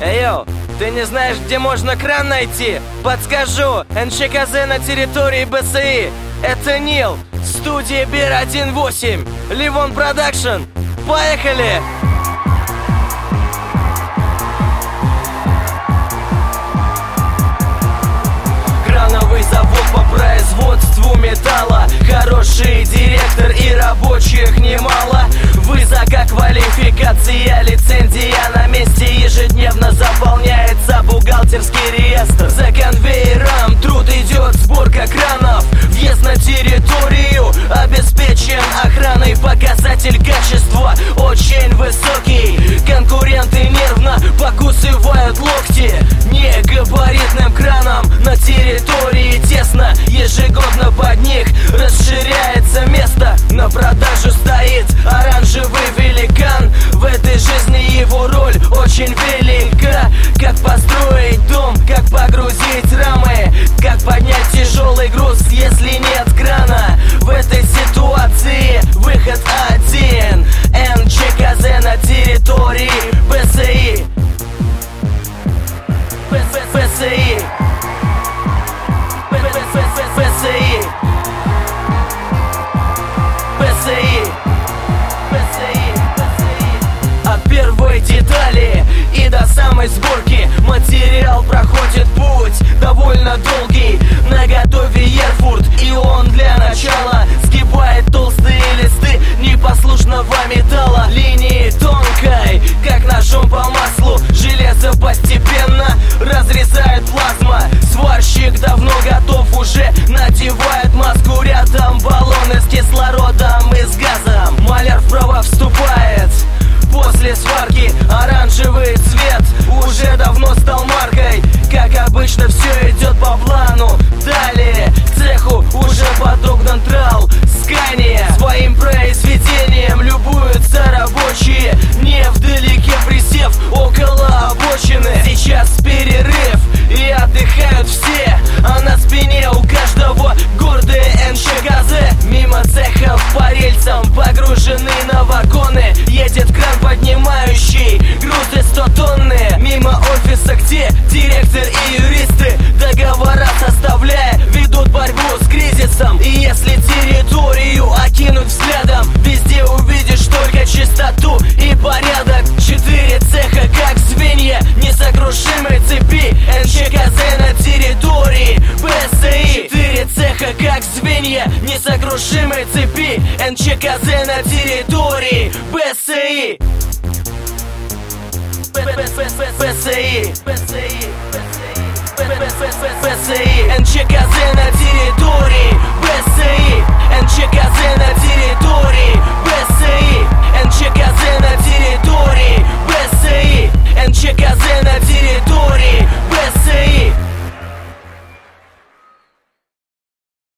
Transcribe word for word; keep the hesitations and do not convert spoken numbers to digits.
Эй, йоу, ты не знаешь, где можно кран найти? Подскажу, эн че ка зэ на территории бэ эс и. Это Нил, студия Бир один восемь, Ливон Продакшн. Поехали! Крановый завод по производству металла. Хороший директор и рабочих немало. Высококвалификация, лицензия на месте. Ежедневно заполняется бухгалтерский реестр. За конвейером труд идет, сборка кранов. Въезд на территорию обеспечен охраной. Показатель качества очень высокий. Конкуренты нервно покусывают локти. Негабаритным краном на территории тесно. Ежегодно под них расширяется место. На продажу стоит оранжевый великан. В этой жизни его роль очень велика. Как построить дом, как погрузить рамы, как поднять тяжелый груз, если нет крана. В этой ситуации выход один. эн че ка зэ на территории бэ эс и. бэ эс и. бэ эс и. бэ эс и. От первой детали и до самой сборки материал проходит путь довольно долгий. Наготове Ерфурт, и он для начала сгибает толстые листы непослушного металла. Линии тонкой, как ножом по маслу. Железо постепенно разрезает плазма. Сварщик давно готов, уже надевает маску. Рядом баллоны с кислородом и с газом. Маляр вправо вступает. После сварки оранжевый цвет уже давно стал маркой. Как обычно, все идет по плану. Далее к цеху уже подогнан трал Скания. Своим произведением любуются рабочие, невдалеке присев около обочины. Сейчас перерыв и отдыхают все, а на спине у каждого гордые эн че ка зэ. Мимо цехов по рельсам погружены на вагоны. Едет кран, поднимающий грузы сто тонны. Мимо офиса, где директор и юристы, договора составляя, ведут борьбу с кризисом. И если территорию окинуть взглядом, везде увидишь только чистоту и порядок. Четыре цеха, как звенья несокрушимой цепи. эн че ка зэ на территории бэ эс и. Четыре цеха, как звенья несокрушимой цепи. эн че ка зэ на территории бэ эс и. бэ эс и. бэ эс и. эн че ка зэ на территории